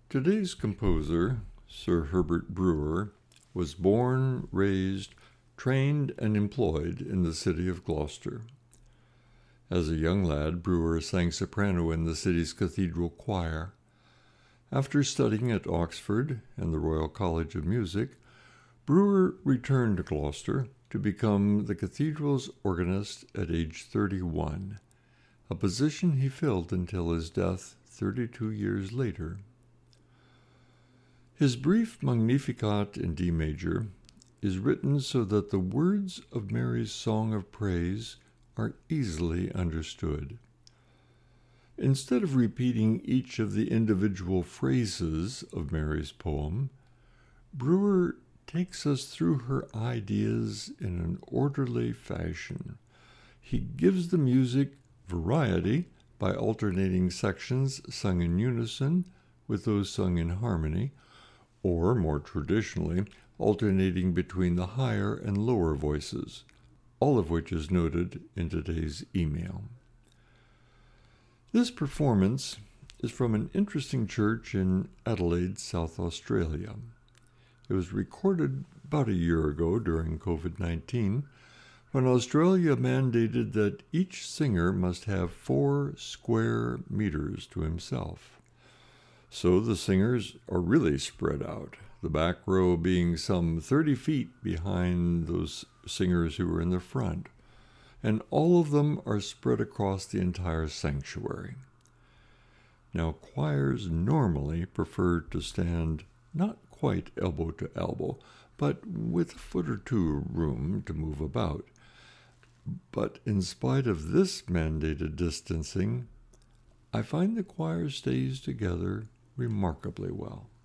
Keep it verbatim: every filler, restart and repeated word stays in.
Today's composer, Sir Herbert Brewer, was born, raised, trained, and employed in the city of Gloucester. As a young lad, Brewer sang soprano in the city's cathedral choir. After studying at Oxford and the Royal College of Music, Brewer returned to Gloucester to become the cathedral's organist at age thirty-one, a position he filled until his death thirty-two years later. His brief Magnificat in D major is written so that the words of Mary's song of praise are easily understood. Instead of repeating each of the individual phrases of Mary's poem, Brewer takes us through her ideas in an orderly fashion. He gives the music variety by alternating sections sung in unison with those sung in harmony, or, more traditionally, alternating between the higher and lower voices, all of which is noted in today's email. This performance is from an interesting church in Adelaide, South Australia. It was recorded about a year ago during covid nineteen, when Australia mandated that each singer must have four square meters to himself. So the singers are really spread out, the back row being some thirty feet behind those singers who are in the front, and all of them are spread across the entire sanctuary. Now, choirs normally prefer to stand not quite elbow to elbow, but with a foot or two of room to move about. But in spite of this mandated distancing, I find the choir stays together remarkably well.